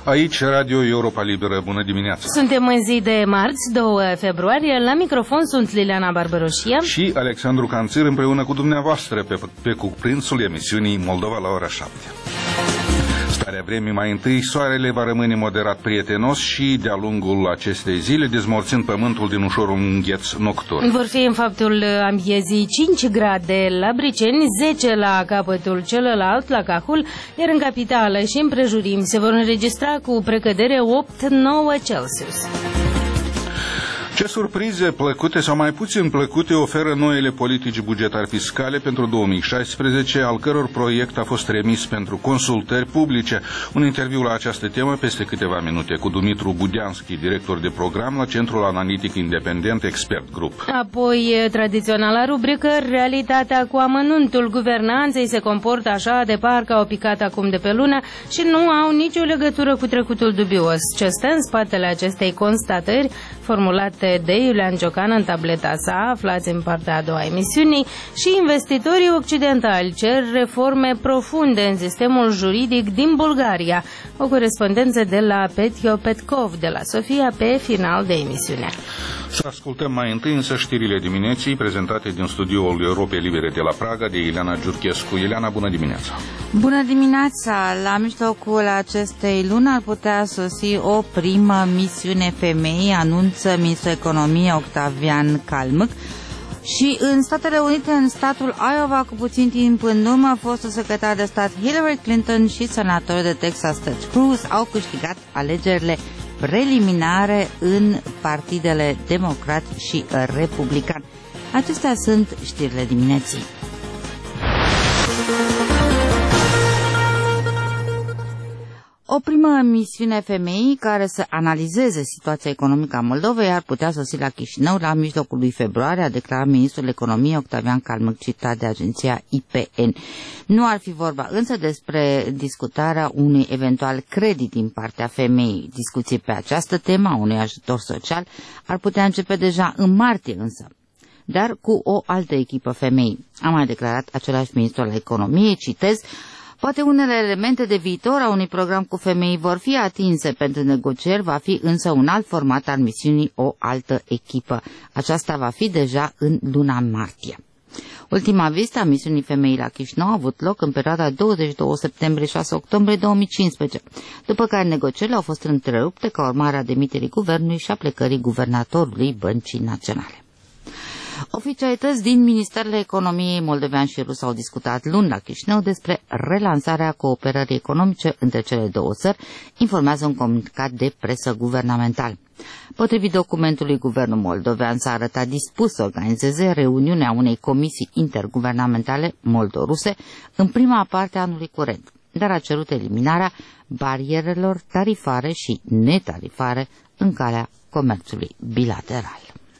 Aici, Radio Europa Liberă. Bună dimineața! Suntem în zi de marți, 2 februarie. La microfon sunt Liliana Barbăroșia și Alexandru Canțir, împreună cu dumneavoastră pe cuprinsul emisiunii Moldova la ora 7. Starea vremii: mai întâi, soarele va rămâne moderat prietenos și de-a lungul acestei zile, dezmorțind pământul din ușor un îngheț nocturn. Vor fi în faptul amiezii 5 grade la Briceni, 10 la capătul celălalt, la Cahul, iar în capitală și în prejurim se vor înregistra cu precădere 8-9 Celsius. Ce surprize plăcute sau mai puțin plăcute oferă noile politici bugetare fiscale pentru 2016, al căror proiect a fost remis pentru consultări publice. Un interviu la această temă peste câteva minute cu Dumitru Budeanski, director de program la Centrul Analitic Independent Expert Group. Apoi, tradiționala rubrică, realitatea cu amănuntul guvernanței se comportă așa de parcă au picat acum de pe lună și nu au nicio legătură cu trecutul dubios. Ce stă în spatele acestei constatări, formulate de Iulian Ciocan în tableta sa, aflați în partea a doua a emisiunii, și investitorii occidentali cer reforme profunde în sistemul juridic din Bulgaria. O corespondență de la Petio Petkov de la Sofia pe final de emisiune. Să ascultăm mai întâi însă știrile dimineții prezentate din studioul Europei Libere de la Praga de Ileana Giurchescu. Ileana, bună dimineața! Bună dimineața! La mijlocul acestei luni ar putea sosi o primă misiune femei, anunță ministrul economiei Octavian Kalmyk. Și în Statele Unite, în statul Iowa, cu puțin timp în urmă, fostul secretar de stat Hillary Clinton și senatorul de Texas Ted Cruz au câștigat alegerile preliminare în partidele democrat și republican. Acestea sunt știrile dimineții. O primă misiune femei care să analizeze situația economică a Moldovei ar putea sosi la Chișinău la mijlocul lui februarie, a declarat ministrul economiei Octavian Kalmyk, citat de agenția IPN. Nu ar fi vorba însă despre discutarea unui eventual credit din partea femeii. Discuții pe această temă a unui ajutor social ar putea începe deja în martie însă, dar cu o altă echipă femei. A mai declarat același ministru al economiei, citez: poate unele elemente de viitor a unui program cu femei vor fi atinse pentru negocieri, va fi însă un alt format al misiunii, o altă echipă. Aceasta va fi deja în luna martie. Ultima vizită a misiunii femeii la Chișinău a avut loc în perioada 22 septembrie-6 octombrie 2015, după care negocierile au fost întrerupte ca urmare a demiterii guvernului și a plecării guvernatorului Băncii Naționale. Oficialități din Ministerele Economiei moldovean și rus au discutat luni la Chișinău despre relansarea cooperării economice între cele două țări, informează un comunicat de presă guvernamental. Potrivit documentului, guvernul moldovean s-a arătat dispus să organizeze reuniunea unei comisii interguvernamentale moldo-ruse în prima parte a anului curent, dar a cerut eliminarea barierelor tarifare și netarifare în calea comerțului bilateral.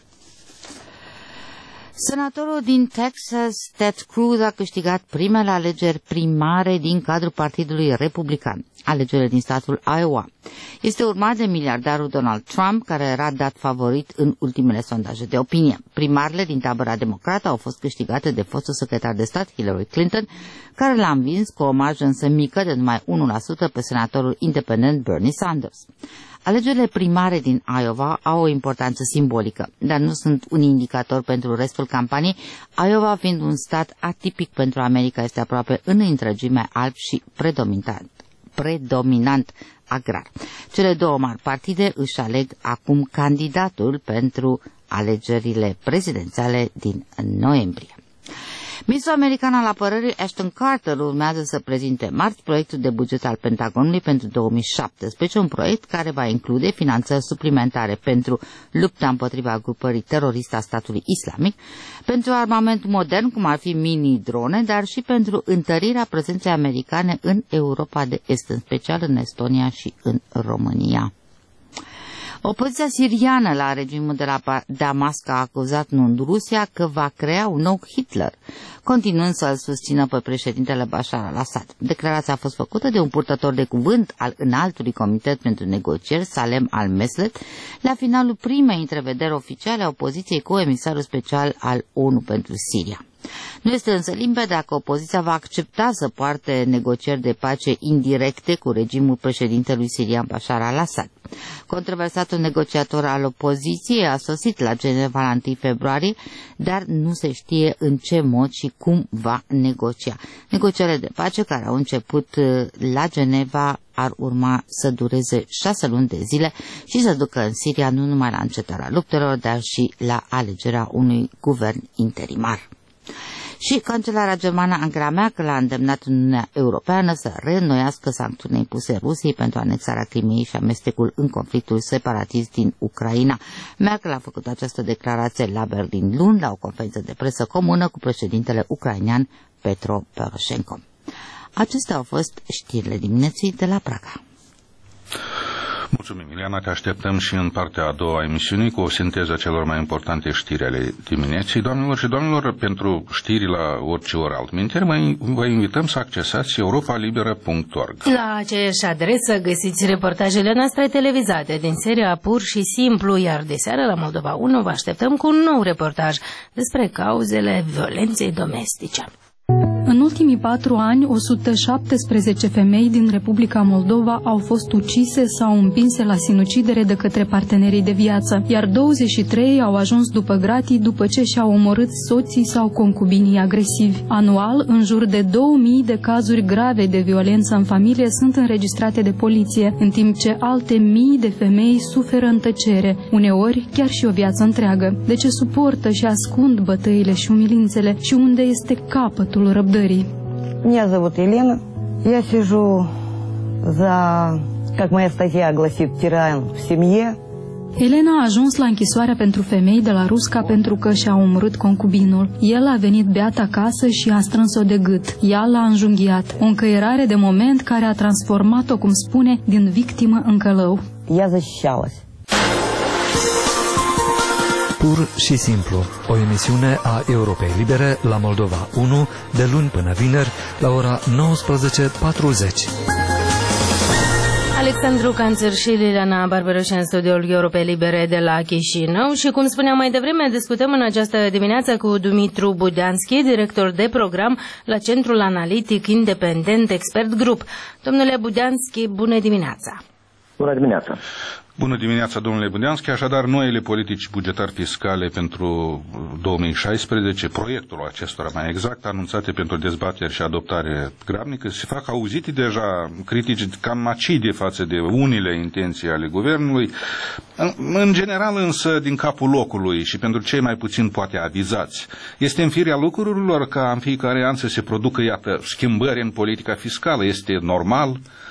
Senatorul din Texas, Ted Cruz, a câștigat primele alegeri primare din cadrul Partidului Republican, alegerile din statul Iowa. Este urmat de miliardarul Donald Trump, care era dat favorit în ultimele sondaje de opinie. Primarile din tabăra democrată au fost câștigate de fostul secretar de stat Hillary Clinton, care l-a învins cu o marjă însă mică de numai 1% pe senatorul independent Bernie Sanders. Alegerile primare din Iowa au o importanță simbolică, dar nu sunt un indicator pentru restul campaniei, Iowa fiind un stat atipic pentru America, este aproape în întregime alb și predominant agrar. Cele două mari partide își aleg acum candidatul pentru alegerile prezidențiale din noiembrie. Ministrul american al apărării Ashton Carter urmează să prezinte marți proiectul de buget al Pentagonului pentru 2017, un proiect care va include finanțări suplimentare pentru lupta împotriva grupării teroriste a statului islamic, pentru armament modern, cum ar fi mini-drone, dar și pentru întărirea prezenței americane în Europa de Est, în special în Estonia și în România. Opoziția siriană la regimul de la Damasc a acuzat Rusia că va crea un nou Hitler, continuând să-l susțină pe președintele Bashar al-Assad. Declarația a fost făcută de un purtător de cuvânt al înaltului comitet pentru negocieri, Salem al-Meslet, la finalul primei întrevederi oficiale a opoziției cu emisarul special al ONU pentru Siria. Nu este însă limpede dacă opoziția va accepta să poarte negocieri de pace indirecte cu regimul președintelui sirian Bashar al-Assad. Controversatul negociator al opoziției a sosit la Geneva la 1 februarie, dar nu se știe în ce mod și cum va negocia. Negocierile de pace care au început la Geneva ar urma să dureze 6 luni de zile și să ducă în Siria nu numai la încetarea luptelor, dar și la alegerea unui guvern interimar. Și cancelarea germană Angela Merkel a îndemnat Uniunea Europeană să reînnoiască sancțiunile impuse Rusiei pentru anexarea Crimeei și amestecul în conflictul separatist din Ucraina. Merkel a făcut această declarație la Berlin luni, la o conferință de presă comună cu președintele ucrainean Petro Poroshenko. Acestea au fost știrile dimineții de la Praga. Mulțumim, Ileana, te așteptăm și în partea a doua a emisiunii cu o sinteză a celor mai importante știri ale dimineții. Doamnelor și domnilor, pentru știri la orice oră altminteri, vă invităm să accesați europalibera.org. La aceeași adresă găsiți reportajele noastre televizate din seria Pur și Simplu, iar de seară la Moldova 1 vă așteptăm cu un nou reportaj despre cauzele violenței domestice. În ultimii 4 ani, 117 femei din Republica Moldova au fost ucise sau împinse la sinucidere de către partenerii de viață, iar 23 au ajuns după gratii după ce și-au omorât soții sau concubinii agresivi. Anual, în jur de 2000 de cazuri grave de violență în familie sunt înregistrate de poliție, în timp ce alte mii de femei suferă în tăcere, uneori chiar și o viață întreagă. De ce suportă și ascund bătăile și umilințele și unde este capătul răbdării? Меня зовут Елена. Я сижу за, как моя статья гласит, тиран в семье. Elena a ajuns la închisoarea pentru femei de la Rusca pentru că și-a omorât concubinul. El a venit beat acasă și a strâns-o de gât. Ea l-a înjunghiat. O încăierare de moment care a transformat-o, cum spune, din victimă în călău. Я защищалась. Pur și simplu, o emisiune a Europei Libere la Moldova 1, de luni până vineri, la ora 19:40. Alexandru Canțăr și Liliana Barberoș în studioul Europei Libere de la Chișinău și, cum spuneam mai devreme, discutăm în această dimineață cu Dumitru Budeanski, director de program la Centrul Analitic Independent Expert Group. Domnule Budeanski, bună dimineața! Bună dimineața! Bună dimineața, domnule Budeanski. Așadar, noile politici bugetari fiscale pentru 2016, proiectul acestora mai exact, anunțate pentru dezbateri și adoptare grabnică, se fac auzite deja critici cam acide față de unele intenții ale guvernului, în general însă din capul locului și pentru cei mai puțin poate avizați. Este în firea lucrurilor ca în fiecare an să se producă, iată, schimbări în politica fiscală? Este normal?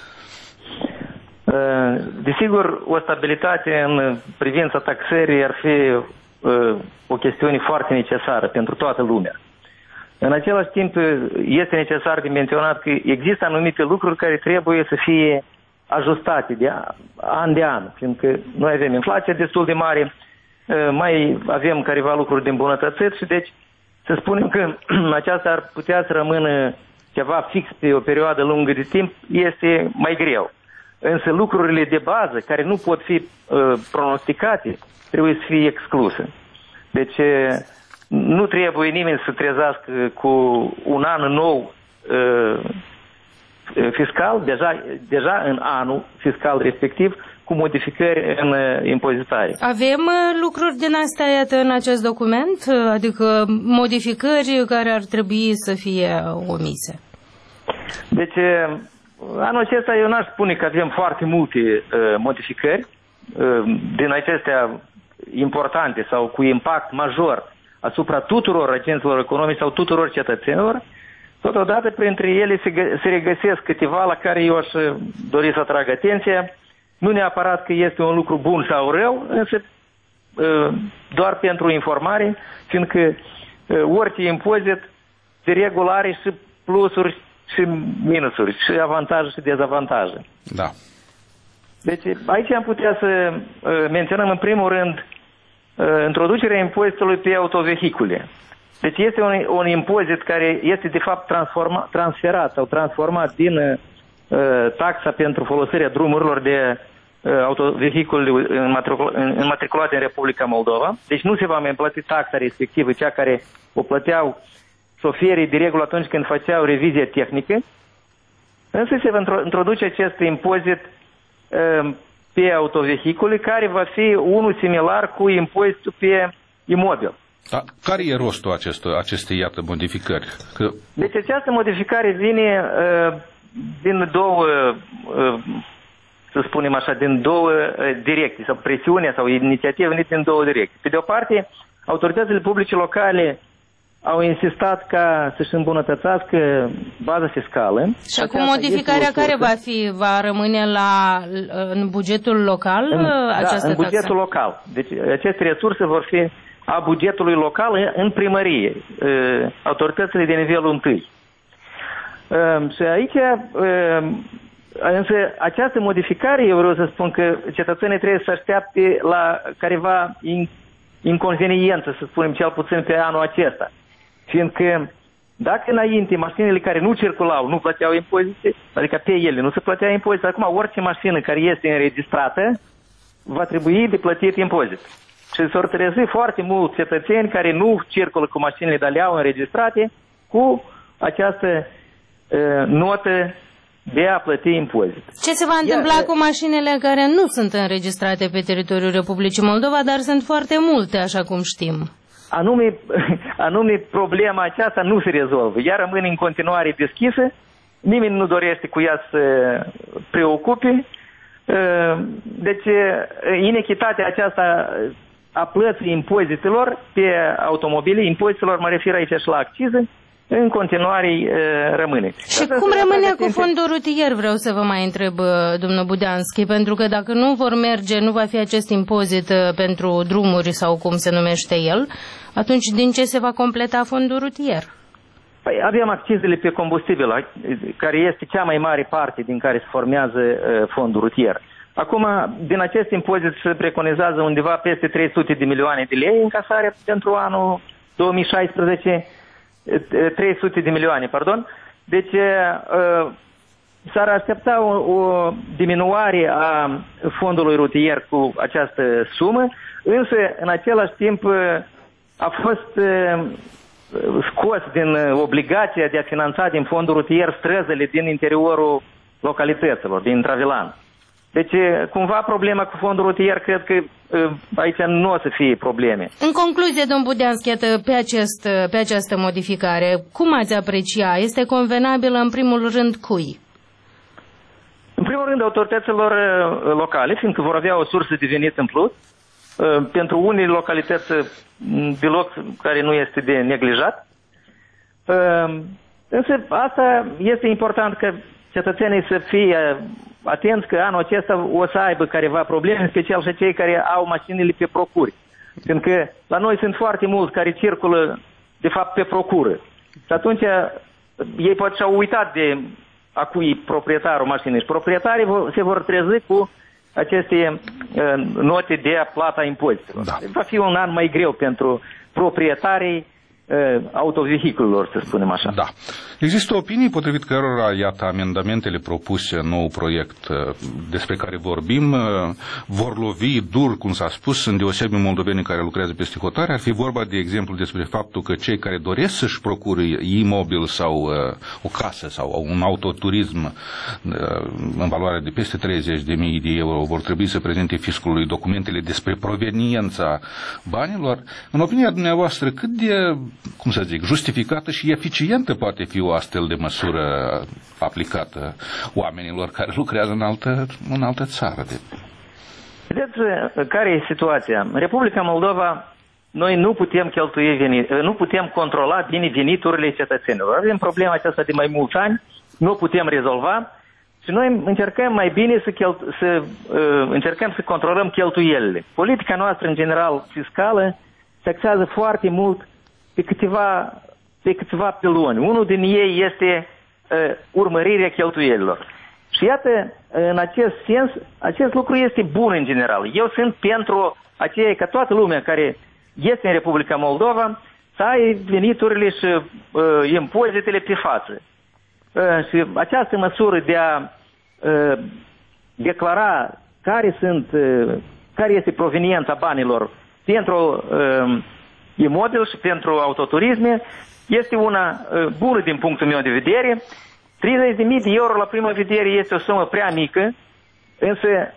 Desigur, o stabilitate în privința taxării ar fi o chestiune foarte necesară pentru toată lumea. În același timp, este necesar de menționat că există anumite lucruri care trebuie să fie ajustate de an de an, fiindcă noi avem inflație destul de mare, mai avem careva lucruri de îmbunătățit și deci să spunem că aceasta ar putea să rămână ceva fix pe o perioadă lungă de timp este mai greu. Însă lucrurile de bază, care nu pot fi pronosticate, trebuie să fie excluse. Deci nu trebuie nimeni să trezească cu un an nou fiscal, deja în anul fiscal respectiv, cu modificări în impozitare. Avem lucruri din astea, iată, în acest document? Adică modificări care ar trebui să fie omise? Deci, anul acesta eu n-aș spune că avem foarte multe modificări din acestea importante sau cu impact major asupra tuturor agenților economici sau tuturor cetățenilor. Totodată, printre ele se regăsesc câteva la care eu aș dori să atrag atenția. Nu neapărat că este un lucru bun sau rău, însă doar pentru informare, fiindcă orice impozit de regulă are și plusuri și minusuri, și avantaje și dezavantaje. Da. Deci aici am putea să menționăm în primul rând introducerea impozitului pe autovehicule. Deci este un impozit care este de fapt transferat sau transformat din taxa pentru folosirea drumurilor de autovehicule înmatriculate în Republica Moldova. Deci nu se va mai plăti taxa respectivă, cea care o plăteau șoferii de regulă atunci când făceau revizie tehnică, însă se va introduce acest impozit pe autovehicule, care va fi unul similar cu impozitul pe imobil. Da. Care e rostul acestei, iată, modificări? Deci această modificare vine din două, să spunem așa, din două direcții, sau presiunea sau inițiativa vine din două direcții. Pe de o parte, autoritățile publice locale au insistat ca să-și îmbunătățească baza fiscală. Și acum modificarea care va fi? Va rămâne în bugetul local? În bugetul local. Deci aceste resurse vor fi a bugetului local în primărie, autoritățile de nivelul 1. Și aici, însă, această modificare, eu vreau să spun că cetățenii trebuie să aștepte la careva inconveniență, să spunem, cel puțin pe anul acesta. Fiindcă dacă înainte mașinile care nu circulau nu plăteau impozite, adică pe ele nu se plătea impozite, acum orice mașină care este înregistrată va trebui de plătit impozit. Și s-au trezit foarte mulți cetățeni care nu circulă cu mașinile de alea înregistrate cu această notă de a plăti impozit. Ce se va întâmpla cu mașinile care nu sunt înregistrate pe teritoriul Republicii Moldova, dar sunt foarte multe, așa cum știm? Anume problema aceasta nu se rezolvă. Ea rămâne în continuare deschisă, nimeni nu dorește cu ea să preocupe. Deci, inechitatea aceasta a plății impozitelor pe automobile, impozitelor, mă refer aici și la accize, în continuare rămâne. Și cum rămâne cu fondul rutier, vreau să vă mai întreb, domnul Budeanski, pentru că dacă nu vor merge, nu va fi acest impozit pentru drumuri sau cum se numește el, atunci din ce se va completa fondul rutier? Păi avem accizele pe combustibil, care este cea mai mare parte din care se formează fondul rutier. Acum, din acest impozit se preconizează undeva peste 300 de milioane de lei încasare pentru anul 2016, 300 de milioane, pardon. Deci s-ar aștepta o diminuare a fondului rutier cu această sumă, însă în același timp a fost scos din obligația de a finanța din fondul rutier străzile din interiorul localităților, din Travilan. Deci, cumva, problema cu fondul rutier, cred că aici nu o să fie probleme. În concluzie, domn Budeanski, pe această modificare, cum ați aprecia? Este convenabilă, în primul rând, cui? În primul rând, autorităților locale, fiindcă vor avea o sursă de venit în plus. Pentru unele localități, deloc care nu este de neglijat. Însă, asta este important că cetățenii să fie atenți că anul acesta o să aibă careva probleme, în special și cei care au mașinile pe procuri. Fiindcă la noi sunt foarte mulți care circulă, de fapt, pe procură. Și atunci ei poate și-au uitat de a cui proprietarul mașinii. Și proprietarii se vor trezi cu aceste note de plata impozitelor. Da. Va fi un an mai greu pentru proprietarii autovehiculelor, să spunem așa. Da. Există opinii potrivit cărora, iată, amendamentele propuse în nou proiect despre care vorbim vor lovi dur, cum s-a spus, în deosebi moldovenii care lucrează peste hotare. Ar fi vorba, de exemplu, despre faptul că cei care doresc să-și procure imobil sau o casă sau un autoturism în valoare de peste 30.000 de euro vor trebui să prezinte fiscului documentele despre proveniența banilor. În opinia dumneavoastră, cât de, cum să zic, justificată și eficientă poate fi o astfel de măsură aplicată oamenilor care lucrează în altă țară? Vedeți care e situația? În Republica Moldova noi nu putem nu putem controla bine veniturile cetățenilor. Avem problema aceasta de mai mulți ani, nu o putem rezolva și noi încercăm mai bine încercăm să controlăm cheltuielile. Politica noastră, în general, fiscală, se axează foarte mult pe câțiva piloni. Unul din ei este urmărirea cheltuielilor. Și iată, în acest sens, acest lucru este bun în general. Eu sunt pentru aceea ca toată lumea care este în Republica Moldova să ai veniturile și impozitele pe față. Și această măsură de a declara care este proveniența banilor pentru imobil și pentru autoturisme este una bună din punctul meu de vedere. 30.000 de euro la prima vedere este o sumă prea mică, însă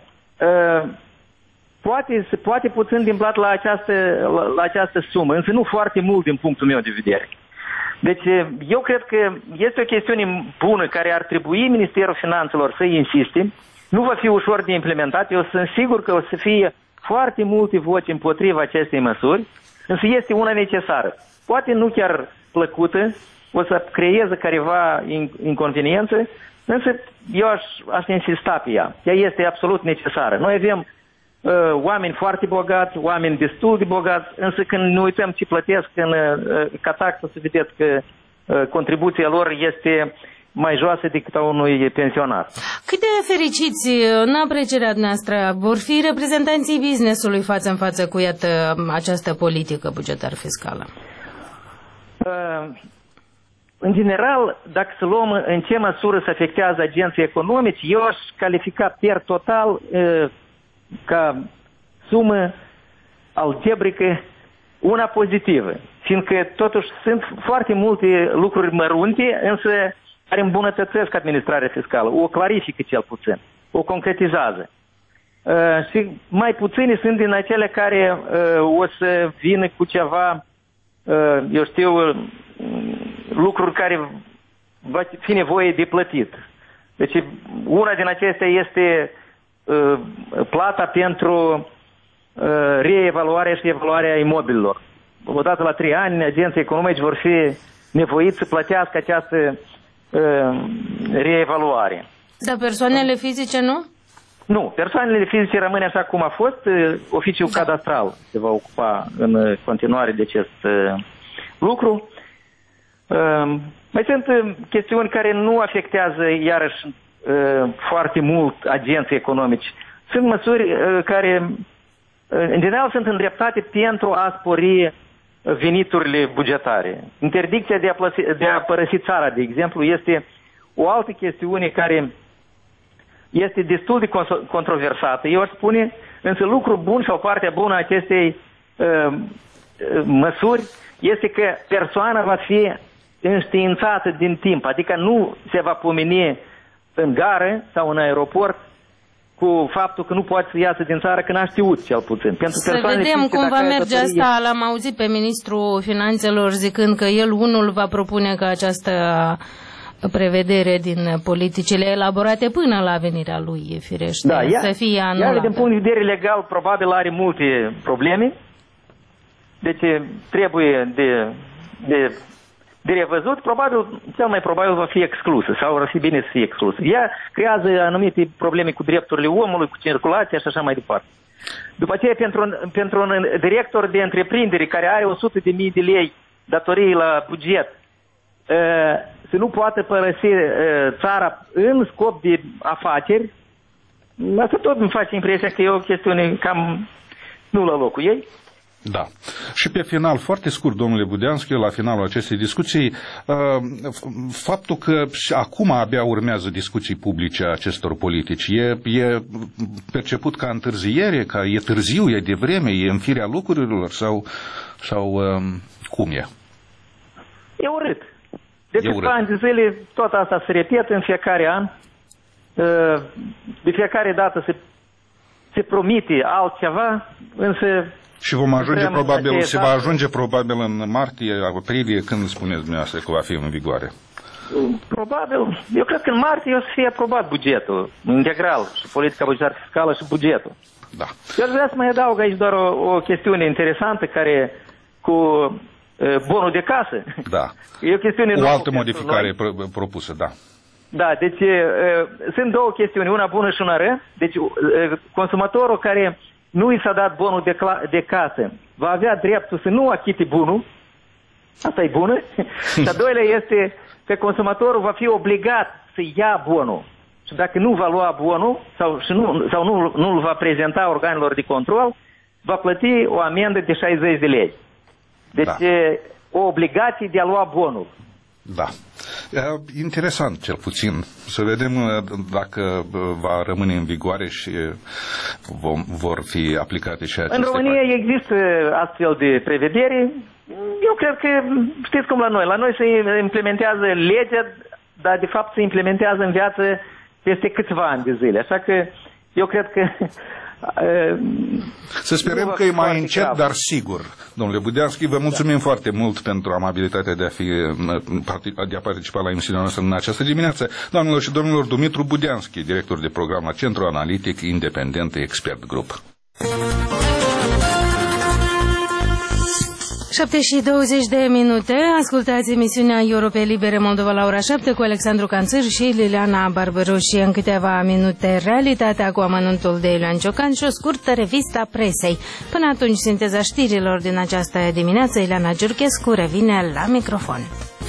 poate puțin din plat la această sumă, însă nu foarte mult din punctul meu de vedere. Deci eu cred că este o chestiune bună care ar trebui Ministerul Finanțelor să insiste. Nu va fi ușor de implementat, eu sunt sigur că o să fie foarte multe voci împotriva acestei măsuri, însă este una necesară. Poate nu chiar plăcută, o să creeze careva inconveniențe, însă eu aș insista pe ea. Ea este absolut necesară. Noi avem oameni foarte bogați, oameni destul de bogați, însă când ne uităm ce plătesc ca taxă, să vedeți că contribuția lor este mai joasă decât a unui pensionar. Cât de fericiți, în aprecierea noastră, vor fi reprezentanții business-ului față în față cu, iată, această politică bugetar-fiscală? În general, dacă să luăm în ce măsură se afectează agenții economici, eu aș califica per total ca sumă algebrică una pozitivă, fiindcă totuși sunt foarte multe lucruri mărunte, însă care îmbunătățesc administrarea fiscală, o clarifică cel puțin, o concretizează. Și mai puține sunt din acele care o să vină cu ceva, eu știu, lucruri care va fi nevoie de plătit. Deci una din acestea este plata pentru reevaluarea și evaluarea imobililor. Odată la 3 ani, agenții economici vor fi nevoiți să plătească această reevaluare. Dar persoanele fizice nu? Nu, persoanele fizice rămâne așa cum a fost. Oficiul cadastral se va ocupa în continuare de acest lucru. Mai sunt chestiuni care nu afectează iarăși foarte mult agenții economici. Sunt măsuri care în general sunt îndreptate pentru a spori veniturile bugetare. Interdicția de a părăsi țara, de exemplu, este o altă chestiune care este destul de controversată. Eu aș spune, însă lucru bun sau partea bună a acestei măsuri este că persoana va fi înștiințată din timp, adică nu se va pomeni în gară sau în aeroport cu faptul că nu poate să iasă din țară, că n-a știut cel puțin. Să vedem cum va merge asta. L-am auzit pe ministrul Finanțelor zicând că el unul va propune ca această prevedere din politicile elaborate până la venirea lui, firește, să fie anulată. Iar din punct de vedere legal probabil are multe probleme, deci trebuie de revăzut, cel mai probabil va fi exclusă sau ar fi bine să fie exclusă. Ea creează anumite probleme cu drepturile omului, cu circulația și așa mai departe. După aceea, pentru un director de întreprindere care are 100.000 de lei datorii la buget, să nu poată părăsi țara în scop de afaceri, asta tot îmi face impresia că e o chestiune cam nu la locul ei. Da. Și pe final, foarte scurt, domnule Budeanschi, la finalul acestei discuții, faptul că și acum abia urmează discuții publice a acestor politici, e perceput ca întârziere, că e târziu, e devreme, e în firea lucrurilor sau cum e? E urât. De câțiva ani de zile tot asta se repetă în fiecare an. De fiecare dată se promite altceva, însă și se va ajunge probabil în martie, aprilie, când spuneți dumneavoastră că va fi în vigoare? Probabil. Eu cred că în martie o să fie aprobat bugetul integral, și politica bugetară fiscală și bugetul. Da. Eu aș vrea să mai adaug aici doar o chestiune interesantă care cu bonul de casă. Da. E o chestiune o altă modificare propusă, da. Da, deci sunt două chestiuni, una bună și una rea. Deci consumatorul care nu i s-a dat bonul de casă va avea dreptul să nu achite bunul. Asta e bună. Și a doilea este că consumatorul va fi obligat să ia bonul. Și dacă nu va lua bonul sau nu îl va prezenta organelor de control, va plăti o amendă de 60 de lei. Deci o obligație de a lua bonul. Da. Interesant, cel puțin. Să vedem dacă va rămâne în vigoare și vor fi aplicate și aceste. În România există astfel de prevedere. Eu cred că, știți cum la noi se implementează legea, dar de fapt se implementează în viață peste câțiva ani de zile. Așa că eu cred că să sperăm că e mai încet, dar sigur. Domnule Budeanschi, vă mulțumim foarte mult pentru amabilitatea de a participa la emisiunea noastră în această dimineață. Doamnelor și domnilor, Dumitru Budeanschi, director de program la Centrul Analitic Independent Expert Group. 7:20. Ascultați emisiunea Europei Libere Moldova la ora 7 cu Alexandru Canțăr și Liliana Barbaru și în câteva minute realitatea cu amănuntul de Iulian Ciocan și o scurtă revistă a presei. Până atunci, sinteza știrilor din această dimineață, Ileana Giurchescu revine la microfon.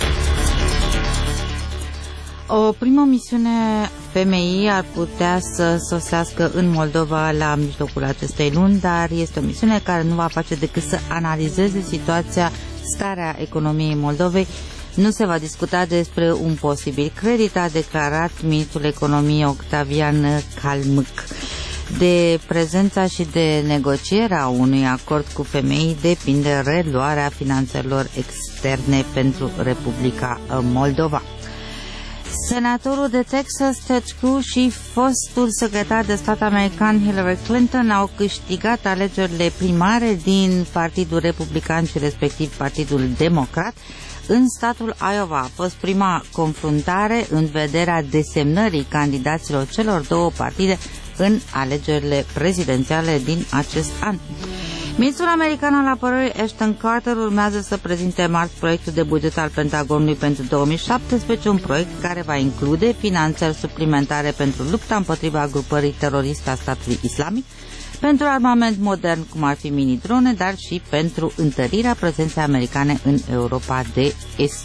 O primă misiune FMI ar putea să sosească în Moldova la mijlocul acestei luni, dar este o misiune care nu va face decât să analizeze situația, starea economiei Moldovei. Nu se va discuta despre un posibil credit, a declarat ministrul economiei Octavian Calmâc. De prezența și de negocierea unui acord cu FMI depinde reluarea finanțelor externe pentru Republica Moldova. Senatorul de Texas, Ted Cruz, și fostul secretar de stat american Hillary Clinton au câștigat alegerile primare din Partidul Republican și respectiv Partidul Democrat în statul Iowa. A fost prima confruntare în vederea desemnării candidaților celor două partide în alegerile prezidențiale din acest an. Ministrul american al apărării Ashton Carter urmează să prezinte marți proiectul de buget al Pentagonului pentru 2017, un proiect care va include finanțări suplimentare pentru lupta împotriva grupării teroriste a statului islamic, pentru armament modern, cum ar fi mini-drone, dar și pentru întărirea prezenței americane în Europa de Est.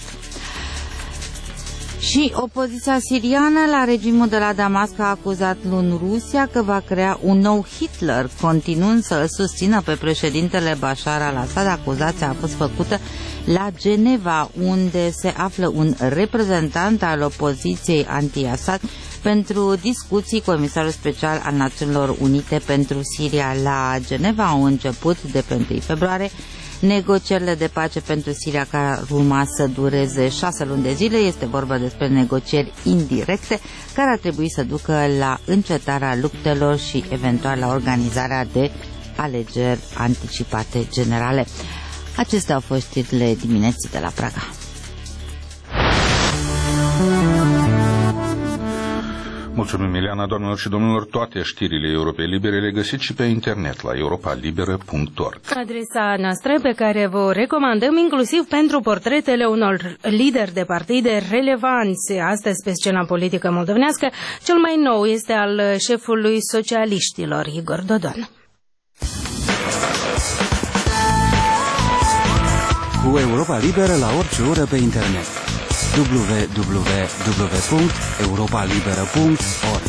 Și opoziția siriană la regimul de la Damasc a acuzat luni Rusia că va crea un nou Hitler, continuând să îl susțină pe președintele Bashar al-Assad. Acuzația a fost făcută la Geneva, unde se află un reprezentant al opoziției anti-Assad pentru discuții. Comisarul special al Națiunilor Unite pentru Siria la Geneva au început de pe 1 februarie. Negocierile de pace pentru Siria, care ar urma să dureze 6 luni de zile, este vorba despre negocieri indirecte care ar trebui să ducă la încetarea luptelor și eventual la organizarea de alegeri anticipate generale. Acestea au fost știrile dimineții de la Praga. Mulțumim, Ileana. Doamnelor și domnilor, toate știrile Europei Libere le găsiți și pe internet la europalibera.org. Adresa noastră pe care vă recomandăm inclusiv pentru portretele unor lideri de partide relevanți astăzi pe scena politică moldovenească. Cel mai nou este al șefului socialiștilor, Igor Dodon. Cu Europa Liberă la orice oră pe internet. www.europalibera.org.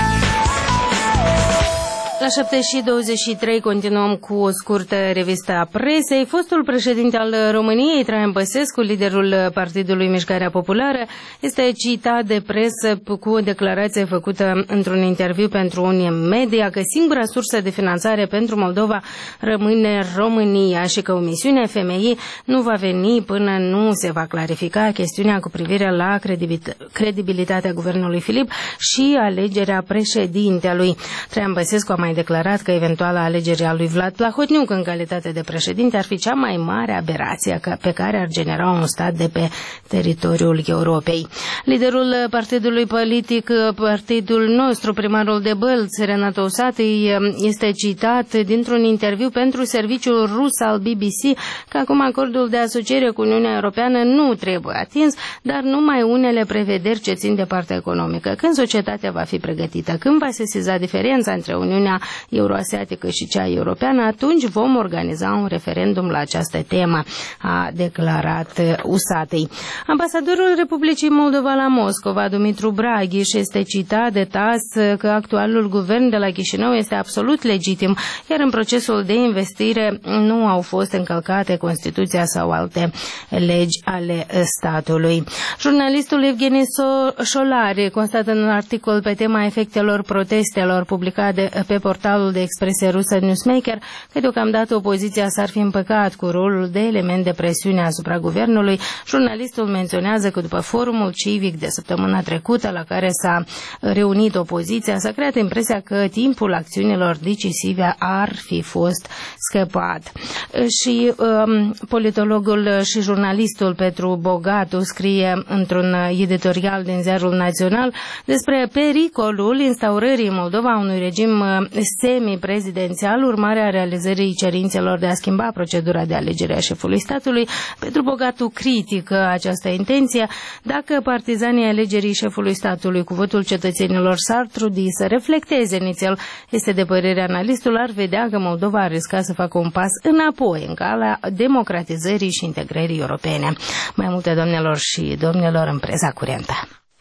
La 7:23 continuăm cu o scurtă revistă a presei. Fostul președinte al României, Traian Băsescu, liderul Partidului Mișcarea Populară, este citat de presă cu o declarație făcută într-un interviu pentru un media că singura sursă de finanțare pentru Moldova rămâne România și că o misiune FMI nu va veni până nu se va clarifica chestiunea cu privire la credibilitatea guvernului Filip și alegerea președintelui. Traian Băsescu a mai declarat că eventuala alegere a lui Vlad Plahotniuc în calitate de președinte ar fi cea mai mare aberație pe care ar genera un stat de pe teritoriul Europei. Liderul partidului politic, partidul nostru, primarul de Bălți, Renato Usatăi, este citat dintr-un interviu pentru serviciul rus al BBC că acum acordul de asociere cu Uniunea Europeană nu trebuie atins, dar numai unele prevederi ce țin de partea economică. Când societatea va fi pregătită, când va sesiza diferența între Uniunea euroasiatică și cea europeană, atunci vom organiza un referendum la această temă, a declarat USATEI. Ambasadorul Republicii Moldova la Moscova, Dumitru Braghiș, este citat de TASS că actualul guvern de la Chișinău este absolut legitim, iar în procesul de investire nu au fost încălcate Constituția sau alte legi ale statului. Jurnalistul Evgeni Șolari constată în un articol pe tema efectelor protestelor publicat pe portalul de expresie rusă Newsmaker că deocamdată opoziția s-ar fi împăcat cu rolul de element de presiune asupra guvernului. Jurnalistul menționează că după forumul civic de săptămâna trecută la care s-a reunit opoziția, s-a creat impresia că timpul acțiunilor decisive ar fi fost scăpat. Și politologul și jurnalistul Petru Bogatu scrie într-un editorial din Ziarul Național despre pericolul instaurării în Moldova unui regim semi-prezidențial, urmare a realizării cerințelor de a schimba procedura de alegere a șefului statului. Petru Bogatu critică această intenție. Dacă partizanii alegerii șefului statului cu votul cetățenilor s-ar trudi să reflecteze inițial, este de părere analistul, ar vedea că Moldova ar risca să facă un pas înapoi în calea democratizării și integrării europene. Mai multe, doamnelor și domnilor, în presa curentă.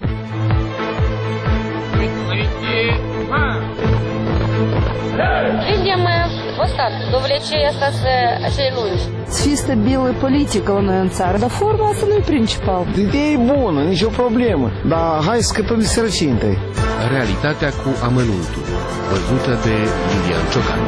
Людям достаточно, довлече остаться acei lungi. Чисто белая политика у țară, dar forma asta nu e principal. Ideea e bună, nicio problemă, dar hai să scăpăm de sărăcie întâi. Realitatea cu amănuntul, văzută de Lilian Ciocan.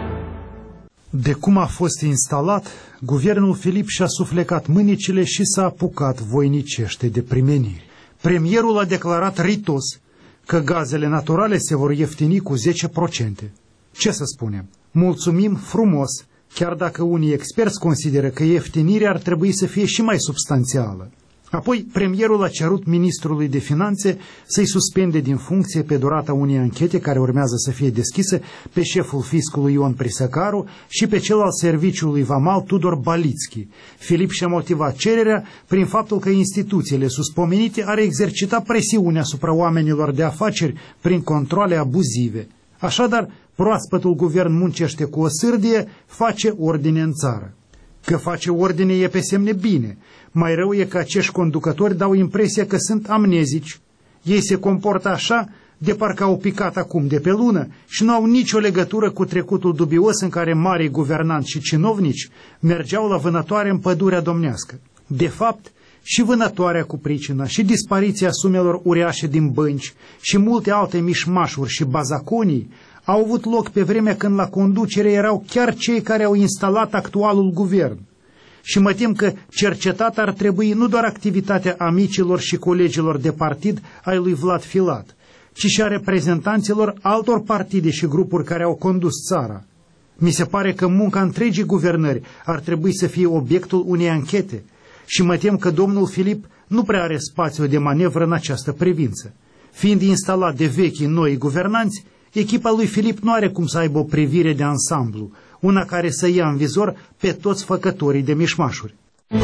De cum a fost instalat, guvernul Filip și-a suflecat mânicile și s-a apucat voinicește de primeniri. Premierul a declarat ritos că gazele naturale se vor ieftini cu 10%. Ce să spunem? Mulțumim frumos, chiar dacă unii experți consideră că ieftinirea ar trebui să fie și mai substanțială. Apoi, premierul a cerut ministrului de finanțe să-i suspende din funcție pe durata unei anchete care urmează să fie deschise pe șeful fiscului Ion Prisăcaru și pe cel al serviciului vamal Tudor Balitski. Filip și-a motivat cererea prin faptul că instituțiile suspomenite ar exercita presiune asupra oamenilor de afaceri prin controale abuzive. Așadar, proaspătul guvern muncește cu o sârdie, face ordine în țară. Că face ordine e pe semne bine. Mai rău e că acești conducători dau impresia că sunt amnezici. Ei se comportă așa de parcă au picat acum de pe lună și nu au nicio legătură cu trecutul dubios în care marii guvernanți și cinovnici mergeau la vânătoare în pădurea domnească. De fapt, și vânătoarea cu pricina, și dispariția sumelor uriașe din bănci, și multe alte mișmașuri și bazaconii au avut loc pe vremea când la conducere erau chiar cei care au instalat actualul guvern. Și mă tem că cercetat ar trebui nu doar activitatea amicilor și colegilor de partid ai lui Vlad Filat, ci și a reprezentanților altor partide și grupuri care au condus țara. Mi se pare că munca întregii guvernări ar trebui să fie obiectul unei anchete și mă tem că domnul Filip nu prea are spațiu de manevră în această privință. Fiind instalat de vechii noi guvernanți, echipa lui Filip nu are cum să aibă o privire de ansamblu, una care să ia în vizor pe toți făcătorii de mișmașuri.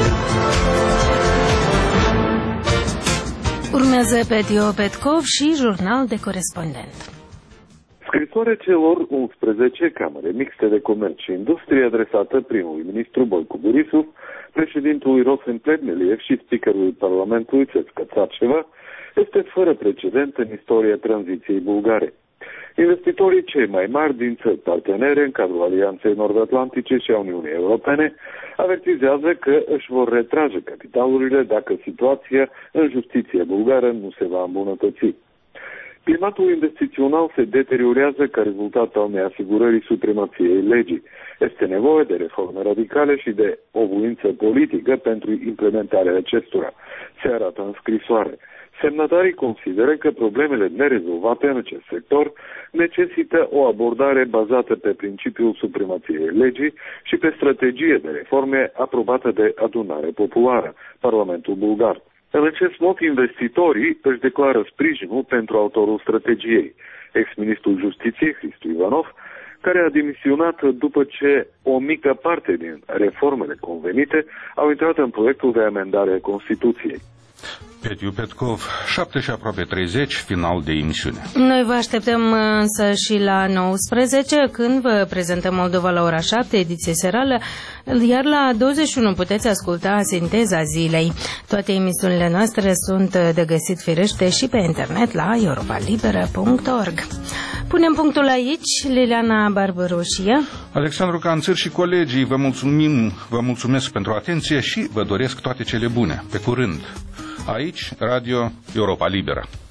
Urmează Petio Petkov și Jurnal de Corespondent. Scrisoarea celor 11 camere mixte de comerț și industrie adresată primului ministru Boicu Borisov, președintului Rosen Plevneliev și speakerului Parlamentului Țesca Țarceva este fără precedent în istoria tranziției bulgare. Investitorii cei mai mari din țări partenere în cadrul Alianței Nord-Atlantice și a Uniunii Europene avertizează că își vor retrage capitalurile dacă situația în justiție bulgară nu se va îmbunătăți. Climatul investițional se deteriorează ca rezultat al neasigurării supremației legii. Este nevoie de reforme radicale și de o voință politică pentru implementarea acestora, se arată în scrisoare. Semnatarii consideră că problemele nerezolvate în acest sector necesită o abordare bazată pe principiul supremației legii și pe strategie de reforme aprobată de adunare populară, Parlamentul Bulgar. În acest mod, investitorii își declară sprijinul pentru autorul strategiei. Ex-ministrul Justiției, Hristu Ivanov, care a demisionat după ce o mică parte din reformele convenite au intrat în proiectul de amendare a Constituției. Petiu Petkov, 7:30, final de emisiune. Noi vă așteptăm însă și la 19, când vă prezentăm Moldova la ora 7, ediție serală, iar la 21 puteți asculta Sinteza zilei. Toate emisiunile noastre sunt de găsit firește și pe internet la europalibera.org. Punem punctul aici, Liliana Barbaroșie, Alexandru Canțăr și colegii, vă mulțumesc pentru atenție și vă doresc toate cele bune. Pe curând! Aici, Radio Europa Liberă.